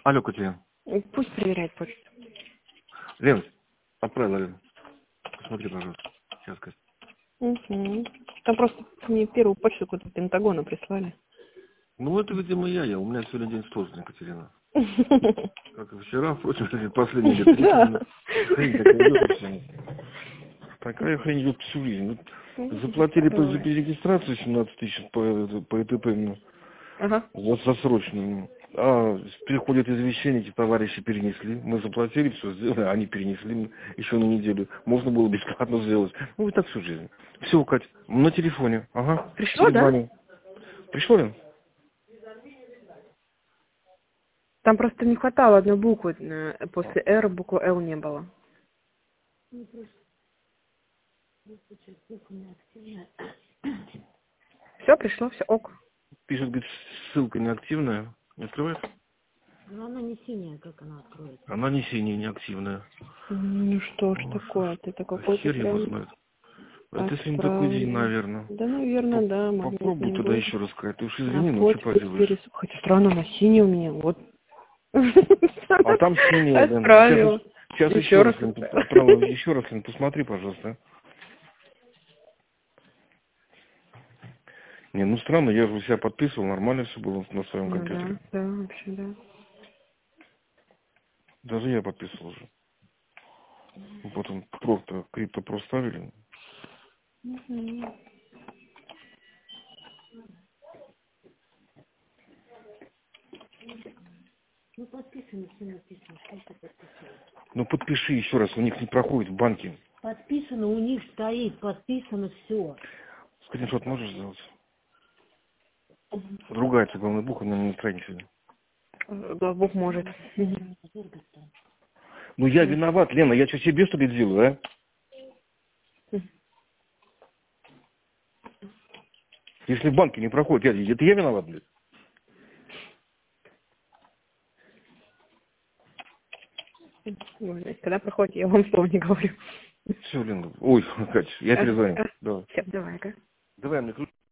Алло, Катерина. Пусть проверяет почту. Лен, отправила, Лен. Посмотри, пожалуйста. Сейчас, Катя. Угу. Там просто мне первую почту какую-то Пентагона прислали. Ну, это, видимо, я. У меня сегодня день сложный, Катерина. Как и вчера, впрочем, кстати, последние лет 30 Да. минут. Хрень такая идет вообще. Такая хрень идет всю жизнь. Вот заплатили за перерегистрацию 17 тысяч по ЭТП, ну, Ага. за срочную. А приходят извещения, эти товарищи перенесли. Мы заплатили, все сделали, они перенесли еще на неделю. Можно было бесплатно сделать. Ну, и так всю жизнь. Все, Кать, на телефоне. Ага. Пришло, да? Перезвоню. Пришло ли? Там просто не хватало одной буквы. После «Р» буквы «Л» не было. Все, пришло, все, ок. Пишет, говорит, ссылка неактивная. Не открывает? Но она не синяя, как она откроется. Она не синяя, неактивная. Ну что ж Ой, такое, слушай, это какой-то хер его прям знает. Это сегодня такой день, отправлен. наверное. Да, наверное, да, Попробуй магнитный тогда был. еще раз сказать. Ты уж А извини, но что подпись поделаешь. Хотя странно, она синяя у меня, вот. А там синяя, да. Отправила. Сейчас еще Еще раз. раз, Лен, отправил, еще раз, Лен, посмотри, пожалуйста. Не, ну странно, я же у себя подписывал, нормально все было на своем Ну компьютере. да, да, вообще да. Даже я подписывал уже. Потом просто крипто проставили. Мгм. Ну, подписано, все написано. Что ты подписываешь? Ну подпиши еще раз, у них не проходит в банке. Подписано, у них стоит, подписано все. Скриншот можешь сделать? Другая главная буква на экране сегодня. Бог может. Мгм. Ну я виноват, Лена, я что себе что ли делаю, а? Если в банке не проходит, это я виноват, блядь? Ой, когда проходит, я вам слов не говорю. Все, Лена. Ой, Катя, я перезвоню. Давай. Все, давай-ка. Давай, мне